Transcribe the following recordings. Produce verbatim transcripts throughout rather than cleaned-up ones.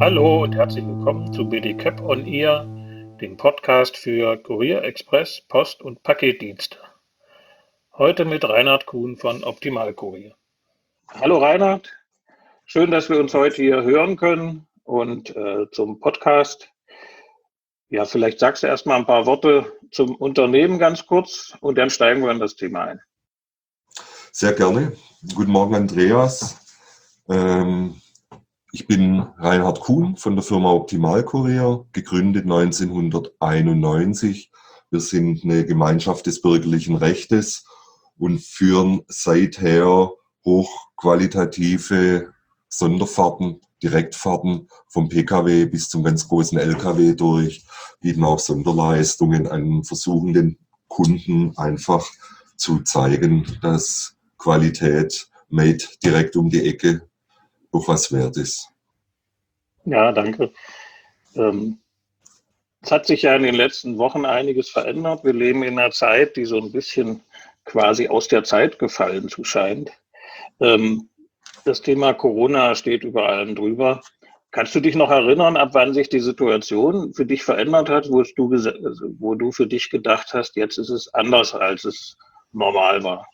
Hallo und herzlich willkommen zu B D Cap on Air, dem Podcast für Kurier, Express, Post und Paketdienste. Heute mit Reinhard Kuhn von Optimal Kurier. Hallo Reinhard, schön, dass wir uns heute hier hören können und äh, zum Podcast. Ja, vielleicht sagst du erst mal ein paar Worte zum Unternehmen ganz kurz und dann steigen wir in das Thema ein. Sehr gerne. Guten Morgen, Andreas. Ähm, ich bin Reinhard Kuhn von der Firma Optimal Kurier, gegründet neunzehnhunderteinundneunzig. Wir sind eine Gemeinschaft des bürgerlichen Rechtes und führen seither hochqualitative Sonderfahrten, Direktfahrten vom P K W bis zum ganz großen L K W durch, bieten auch Sonderleistungen an, versuchen den Kunden einfach zu zeigen, dass Qualität made direkt um die Ecke doch was wert ist. Ja, danke. Ähm, es hat sich ja in den letzten Wochen einiges verändert. Wir leben in einer Zeit, die so ein bisschen quasi aus der Zeit gefallen zu scheint. Ähm, das Thema Corona steht über allem drüber. Kannst du dich noch erinnern, ab wann sich die Situation für dich verändert hat, wo du, wo du für dich gedacht hast, jetzt ist es anders, als es normal war?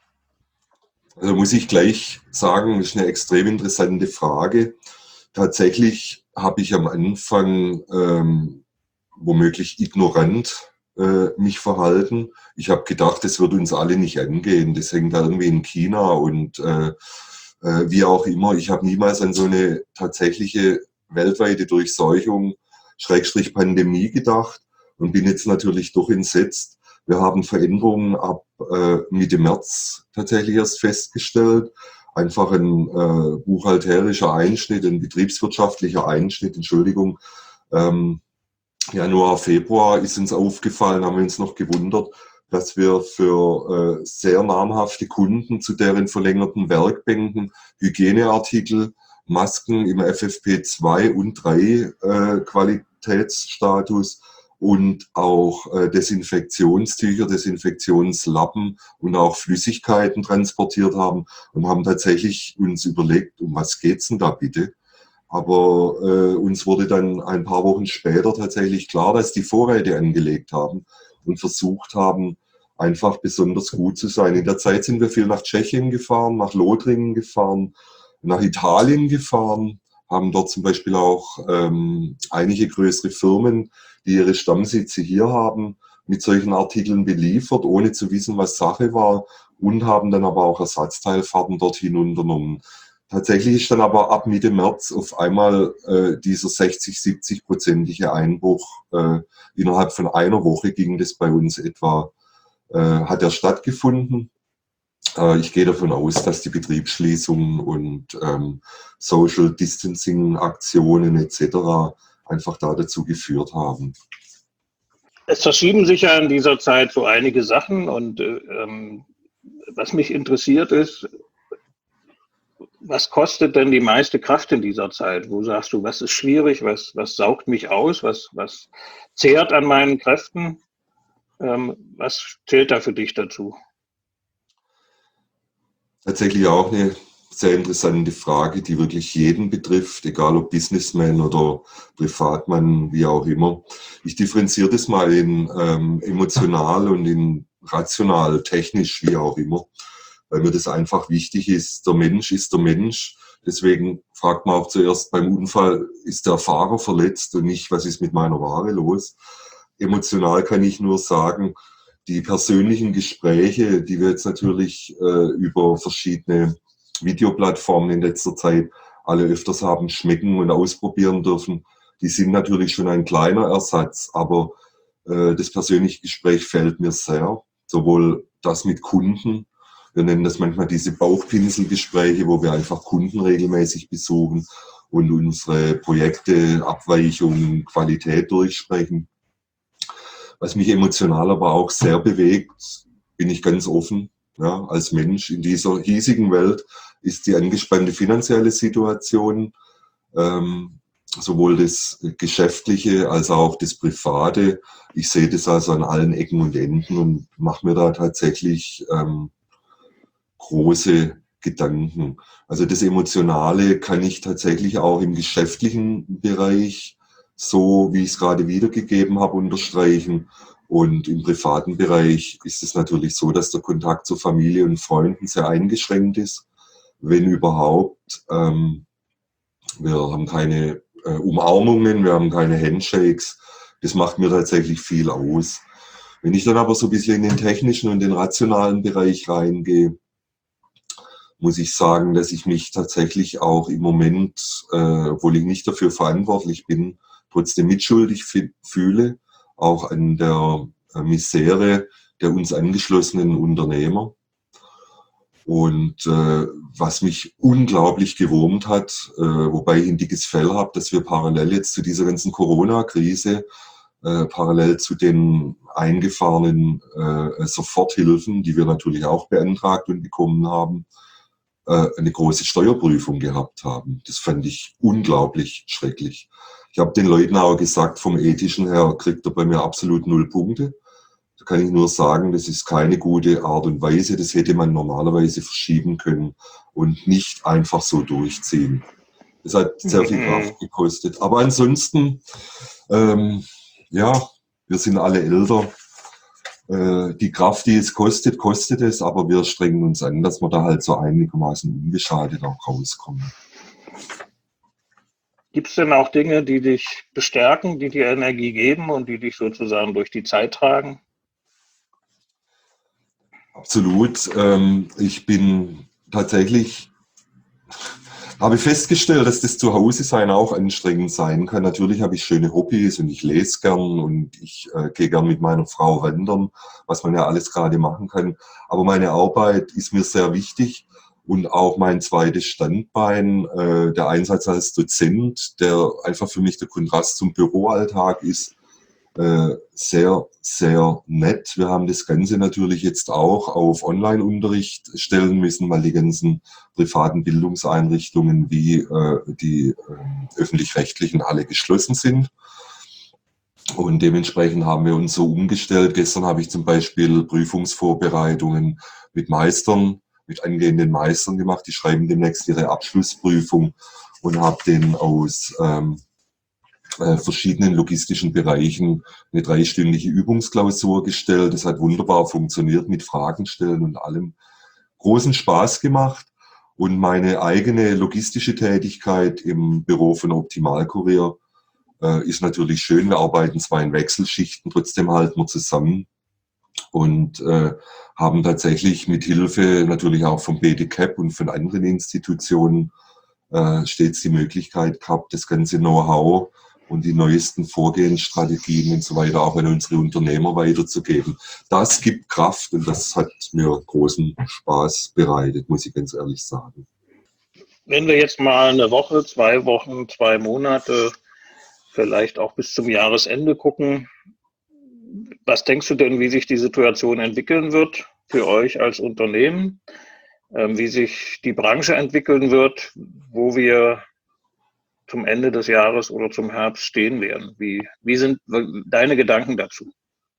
Also muss ich gleich sagen, das ist eine extrem interessante Frage. Tatsächlich habe ich am Anfang ähm, womöglich ignorant äh, mich verhalten. Ich habe gedacht, das wird uns alle nicht angehen. Das hängt da irgendwie in China und äh, äh, wie auch immer. Ich habe niemals an so eine tatsächliche weltweite Durchseuchung, Schrägstrich Pandemie gedacht und bin jetzt natürlich doch entsetzt. Wir haben Veränderungen ab äh, Mitte März tatsächlich erst festgestellt. Einfach ein äh, buchhalterischer Einschnitt, ein betriebswirtschaftlicher Einschnitt, Entschuldigung. Ähm, Januar, Februar ist uns aufgefallen, haben wir uns noch gewundert, dass wir für äh, sehr namhafte Kunden zu deren verlängerten Werkbänken Hygieneartikel, Masken im F F P zwei und drei äh, Qualitätsstatus und auch äh, Desinfektionstücher, Desinfektionslappen und auch Flüssigkeiten transportiert haben und haben tatsächlich uns überlegt, um was geht's denn da bitte? Aber äh, uns wurde dann ein paar Wochen später tatsächlich klar, dass die Vorräte angelegt haben und versucht haben, einfach besonders gut zu sein. In der Zeit sind wir viel nach Tschechien gefahren, nach Lothringen gefahren, nach Italien gefahren, haben dort zum Beispiel auch ähm, einige größere Firmen, die ihre Stammsitze hier haben, mit solchen Artikeln beliefert, ohne zu wissen, was Sache war, und haben dann aber auch Ersatzteilfahrten dorthin unternommen. Tatsächlich ist dann aber ab Mitte März auf einmal äh, dieser sechzig, siebzig-prozentige Einbruch. Äh, innerhalb von einer Woche ging das bei uns etwa, äh, hat er stattgefunden. Äh, ich gehe davon aus, dass die Betriebsschließungen und ähm, Social Distancing Aktionen et cetera einfach da dazu geführt haben. Es verschieben sich ja in dieser Zeit so einige Sachen und ähm, was mich interessiert ist, was kostet denn die meiste Kraft in dieser Zeit? Wo sagst du, was ist schwierig, was, was saugt mich aus, was, was zehrt an meinen Kräften? Ähm, was zählt da für dich dazu? Tatsächlich auch eine sehr interessante Frage, die wirklich jeden betrifft, egal ob Businessman oder Privatmann, wie auch immer. Ich differenziere das mal in ähm, emotional und in rational, technisch, wie auch immer, weil mir das einfach wichtig ist. Der Mensch ist der Mensch. Deswegen fragt man auch zuerst beim Unfall, ist der Fahrer verletzt und nicht, was ist mit meiner Ware los? Emotional kann ich nur sagen, die persönlichen Gespräche, die wir jetzt natürlich äh, über verschiedene Videoplattformen in letzter Zeit alle öfters haben schmecken und ausprobieren dürfen, die sind natürlich schon ein kleiner Ersatz, aber äh, das persönliche Gespräch fällt mir sehr. Sowohl das mit Kunden, wir nennen das manchmal diese Bauchpinselgespräche, wo wir einfach Kunden regelmäßig besuchen und unsere Projekte, Abweichungen, Qualität durchsprechen. Was mich emotional aber auch sehr bewegt, bin ich ganz offen, ja, als Mensch in dieser hiesigen Welt, ist die angespannte finanzielle Situation, ähm, sowohl das Geschäftliche als auch das Private. Ich sehe das also an allen Ecken und Enden und mache mir da tatsächlich ähm, große Gedanken. Also das Emotionale kann ich tatsächlich auch im geschäftlichen Bereich, so wie ich es gerade wiedergegeben habe, unterstreichen. Und im privaten Bereich ist es natürlich so, dass der Kontakt zu Familie und Freunden sehr eingeschränkt ist, wenn überhaupt. Ähm, wir haben keine äh, Umarmungen, wir haben keine Handshakes. Das macht mir tatsächlich viel aus. Wenn ich dann aber so ein bisschen in den technischen und den rationalen Bereich reingehe, muss ich sagen, dass ich mich tatsächlich auch im Moment, äh, obwohl ich nicht dafür verantwortlich bin, trotzdem mitschuldig fühle, auch an der äh, Misere der uns angeschlossenen Unternehmer. Und äh, was mich unglaublich gewurmt hat, äh, wobei ich ein dickes Fell habe, dass wir parallel jetzt zu dieser ganzen Corona-Krise, äh, parallel zu den eingefahrenen äh, Soforthilfen, die wir natürlich auch beantragt und bekommen haben, eine große Steuerprüfung gehabt haben. Das fand ich unglaublich schrecklich. Ich habe den Leuten auch gesagt, vom Ethischen her kriegt er bei mir absolut null Punkte. Da kann ich nur sagen, das ist keine gute Art und Weise. Das hätte man normalerweise verschieben können und nicht einfach so durchziehen. Das hat sehr viel Kraft gekostet. Aber ansonsten, ähm, ja, wir sind alle älter. Die Kraft, die es kostet, kostet es, aber wir strengen uns an, dass wir da halt so einigermaßen unbeschadet auch rauskommen. Gibt es denn auch Dinge, die dich bestärken, die dir Energie geben und die dich sozusagen durch die Zeit tragen? Absolut. Ich bin tatsächlich, habe festgestellt, dass das Zuhause-Sein auch anstrengend sein kann. Natürlich habe ich schöne Hobbys und ich lese gern und ich äh, gehe gern mit meiner Frau wandern, was man ja alles gerade machen kann. Aber meine Arbeit ist mir sehr wichtig und auch mein zweites Standbein, äh, der Einsatz als Dozent, der einfach für mich der Kontrast zum Büroalltag ist, äh, sehr, sehr nett. Wir haben das Ganze natürlich jetzt auch auf Online-Unterricht stellen müssen, weil die ganzen privaten Bildungseinrichtungen wie äh, die äh, öffentlich-rechtlichen alle geschlossen sind. Und dementsprechend haben wir uns so umgestellt. Gestern habe ich zum Beispiel Prüfungsvorbereitungen mit Meistern, mit angehenden Meistern gemacht. Die schreiben demnächst ihre Abschlussprüfung und habe den aus ähm, äh, verschiedenen logistischen Bereichen eine dreistündige Übungsklausur gestellt. Das hat wunderbar funktioniert mit Fragen stellen und allem. Großen Spaß gemacht. Und meine eigene logistische Tätigkeit im Büro von Optimal Kurier äh, ist natürlich schön. Wir arbeiten zwar in Wechselschichten, trotzdem halten wir zusammen und äh, haben tatsächlich mit Hilfe natürlich auch vom B D C A P und von anderen Institutionen äh, stets die Möglichkeit gehabt, das ganze Know-how und die neuesten Vorgehensstrategien und so weiter auch an unsere Unternehmer weiterzugeben. Das gibt Kraft und das hat mir großen Spaß bereitet, muss ich ganz ehrlich sagen. Wenn wir jetzt mal eine Woche, zwei Wochen, zwei Monate, vielleicht auch bis zum Jahresende gucken, was denkst du denn, wie sich die Situation entwickeln wird für euch als Unternehmen, wie sich die Branche entwickeln wird, wo wir zum Ende des Jahres oder zum Herbst stehen werden? Wie, wie sind deine Gedanken dazu?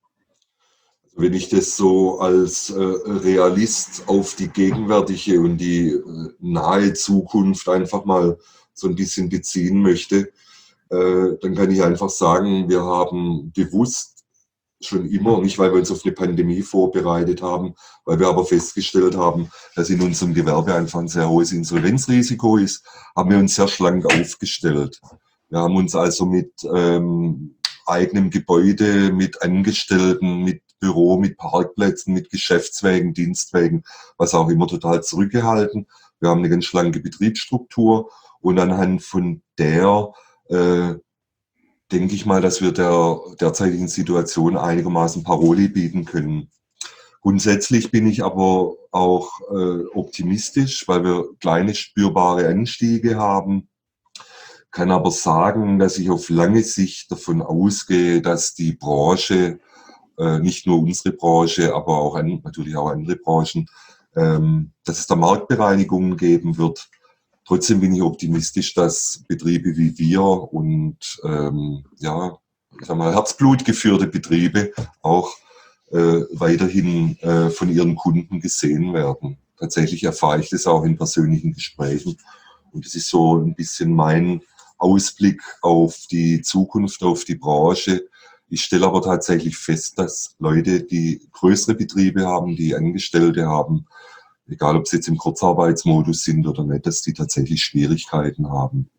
Wenn ich das so als äh, Realist auf die gegenwärtige und die äh, nahe Zukunft einfach mal so ein bisschen beziehen möchte, äh, dann kann ich einfach sagen, wir haben bewusst schon immer, nicht weil wir uns auf eine Pandemie vorbereitet haben, weil wir aber festgestellt haben, dass in unserem Gewerbe einfach ein sehr hohes Insolvenzrisiko ist, haben wir uns sehr schlank aufgestellt. Wir haben uns also mit ähm, eigenem Gebäude, mit Angestellten, mit Büro, mit Parkplätzen, mit Geschäftswegen, Dienstwegen, was auch immer, total zurückgehalten. Wir haben eine ganz schlanke Betriebsstruktur und anhand von der äh, denke ich mal, dass wir der derzeitigen Situation einigermaßen Paroli bieten können. Grundsätzlich bin ich aber auch äh, optimistisch, weil wir kleine spürbare Anstiege haben. Kann aber sagen, dass ich auf lange Sicht davon ausgehe, dass die Branche, äh, nicht nur unsere Branche, aber auch an, natürlich auch andere Branchen, ähm, dass es da Marktbereinigungen geben wird. Trotzdem bin ich optimistisch, dass Betriebe wie wir und ähm, ja, ich sag mal, herzblutgeführte Betriebe auch äh, weiterhin äh, von ihren Kunden gesehen werden. tatsächlich erfahre ich das auch in persönlichen Gesprächen. Und das ist so ein bisschen mein Ausblick auf die Zukunft, auf die Branche. Ich stelle aber tatsächlich fest, dass Leute, die größere Betriebe haben, die Angestellte haben, egal ob sie jetzt im Kurzarbeitsmodus sind oder nicht, dass die tatsächlich Schwierigkeiten haben.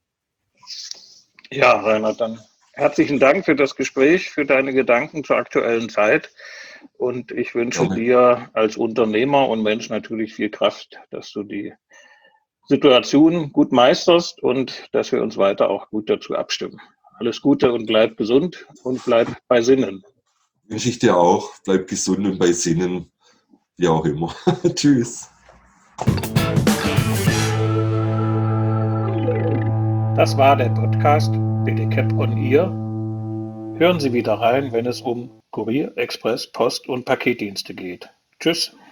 Ja, Rainer, dann herzlichen Dank für das Gespräch, für deine Gedanken zur aktuellen Zeit. Und ich wünsche Gerne. dir als Unternehmer und Mensch natürlich viel Kraft, dass du die Situation gut meisterst und dass wir uns weiter auch gut dazu abstimmen. Alles Gute und bleib gesund und bleib bei Sinnen. Wünsche ich dir auch. Bleib gesund und bei Sinnen, wie auch immer. Tschüss. Das war der Podcast B D Cap on Ear. Hören Sie wieder rein, wenn es um Kurier, Express, Post und Paketdienste geht. Tschüss.